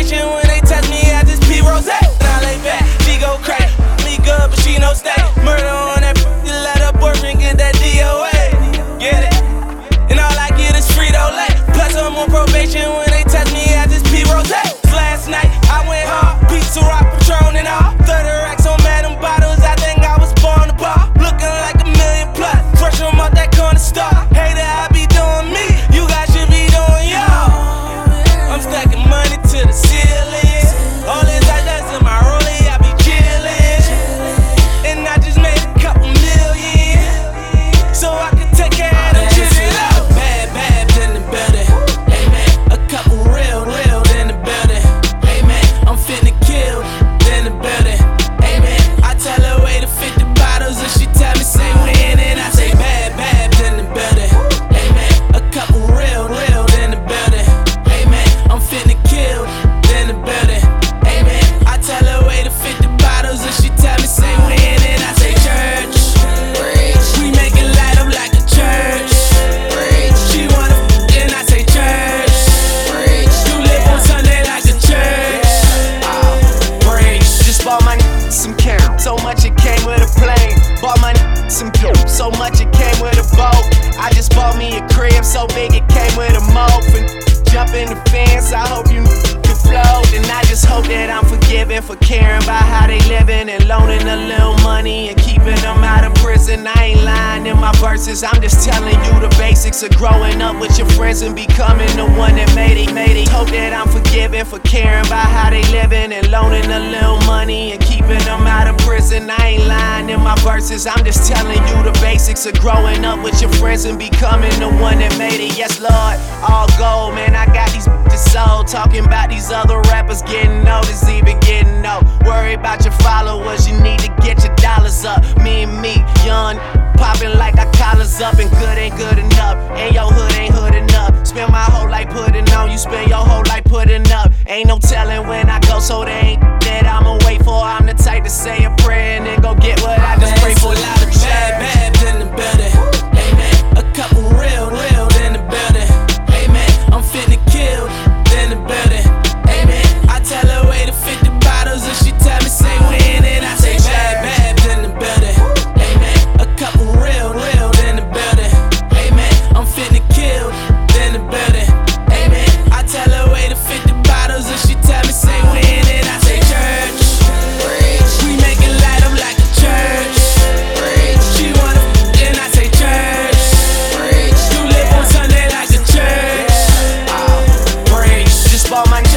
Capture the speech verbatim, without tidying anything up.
probation. When they touch me, I just pee rose. And I lay back, she go crazy. Me good, but she no stay. Murder on that, let her boyfriend get that D O A. Get it? And all I get is Frito-Lay. Plus I'm on probation. When they touch me, I just pee rose. Last night, I went hard. Pizza Rock, Patron and all. thirty racks on Madam Bottles. I think I was born to bar. Looking like a million plus. Fresh from out that corner store. Hater, I be doing me. You guys should be doing y'all. I'm stacking money to the ceiling. All this I does in my rollie, I be chillin'. And I just made a couple million. So I can take care of them children. Bad, bad in the building. Amen. A couple real, real in the building. Amen. I'm finna kill in the building. Amen. I tell her wait to fifty bottles and she tell me say when. And I say bad, bad in the building. Amen. A couple real, real in the building. Amen. I'm finna kill in the building. Amen. I tell her wait to fifty bottles and she tell me say when. And I say church. We make it light up like a church. She wanna f- and I say church. You live on Sunday like a church. Just bought my n- some camp, so much it came with a plane. Bought my n- some dope, so much it came with a boat. I just bought me a crib, so big it came with a moat. And jump in the fence, I hope you n- can float. And I just hope that I'm forgiven for caring about how they living and loaning a little money and keeping them out of prison. I ain't lying in my verses, I'm just telling you the basics of growing up with your friends and becoming the one that made it, made it. Hope that I'm forgiven for caring about how they living and loaning a little money and keeping them out of prison. I ain't lying in my verses, I'm just telling you the basics of growing up with your friends and becoming the one that made it. Yes, Lord, all gold, man, I got these bitches sold. Talking about these other rappers getting noticed, even getting no. Worry about your followers, you need to get your dollars up. Me and me, young, popping like our collars up. And good ain't good enough, and your hood ain't hood enough. Spend my whole life putting on, you spend your whole life putting up. Ain't no telling when I go, so they ain't that I'ma wait for. I'm the type to say a prayer and then go get what I just pray for. Loud of bad, bad in the building. Amen. A couple real, real in the building. Amen. I'm finna kill in the building. Amen. I tell her wait to fifty bottles and she tell me say when. And I say bad, bad in the building. Amen. A couple real, real in the building. Amen. I'm finna kill in the building. Amen. I tell her wait to fifty bottles and she tell me say when. And I say church. We make it light up like a church. She wanna f- and I say church. You live on Sunday like a church. Just bought my